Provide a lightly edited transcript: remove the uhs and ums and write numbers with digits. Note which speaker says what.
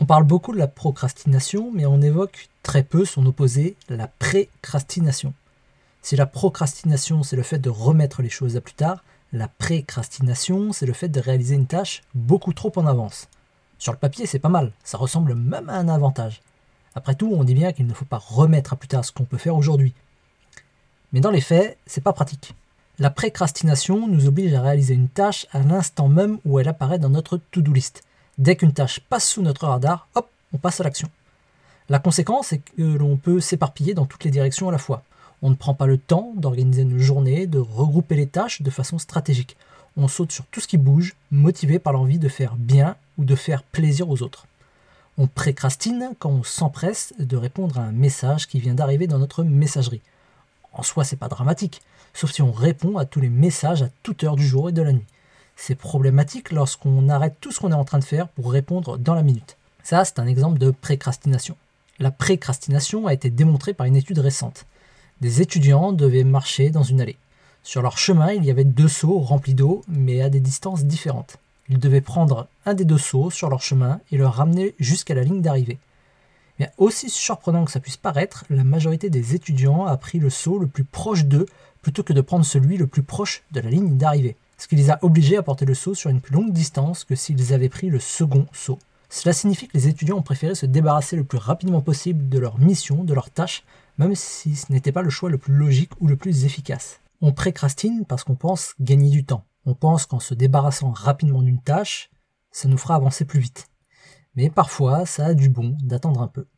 Speaker 1: parle beaucoup de la procrastination, mais on évoque très peu son opposé, la précrastination. Si la procrastination, c'est le fait de remettre les choses à plus tard, la précrastination, c'est le fait de réaliser une tâche beaucoup trop en avance. Sur le papier, c'est pas mal, ça ressemble même à un avantage. Après tout, on dit bien qu'il ne faut pas remettre à plus tard ce qu'on peut faire aujourd'hui. Mais dans les faits, c'est pas pratique. La précrastination nous oblige à réaliser une tâche à l'instant même où elle apparaît dans notre to-do list. Dès qu'une tâche passe sous notre radar, hop, on passe à l'action. La conséquence est que l'on peut s'éparpiller dans toutes les directions à la fois. On ne prend pas le temps d'organiser une journée, de regrouper les tâches de façon stratégique. On saute sur tout ce qui bouge, motivé par l'envie de faire bien ou de faire plaisir aux autres. On précrastine quand on s'empresse de répondre à un message qui vient d'arriver dans notre messagerie. En soi, c'est pas dramatique, sauf si on répond à tous les messages à toute heure du jour et de la nuit. C'est problématique lorsqu'on arrête tout ce qu'on est en train de faire pour répondre dans la minute. Ça, c'est un exemple de précrastination. La précrastination a été démontrée par une étude récente. Des étudiants devaient marcher dans une allée. Sur leur chemin, il y avait 2 seaux remplis d'eau, mais à des distances différentes. Ils devaient prendre un des 2 seaux sur leur chemin et le ramener jusqu'à la ligne d'arrivée. Mais aussi surprenant que ça puisse paraître, la majorité des étudiants a pris le seau le plus proche d'eux plutôt que de prendre celui le plus proche de la ligne d'arrivée, ce qui les a obligés à porter le seau sur une plus longue distance que s'ils avaient pris le second seau. Cela signifie que les étudiants ont préféré se débarrasser le plus rapidement possible de leur mission, de leur tâche, même si ce n'était pas le choix le plus logique ou le plus efficace. On précrastine parce qu'on pense gagner du temps. On pense qu'en se débarrassant rapidement d'une tâche, ça nous fera avancer plus vite. Mais parfois, ça a du bon d'attendre un peu.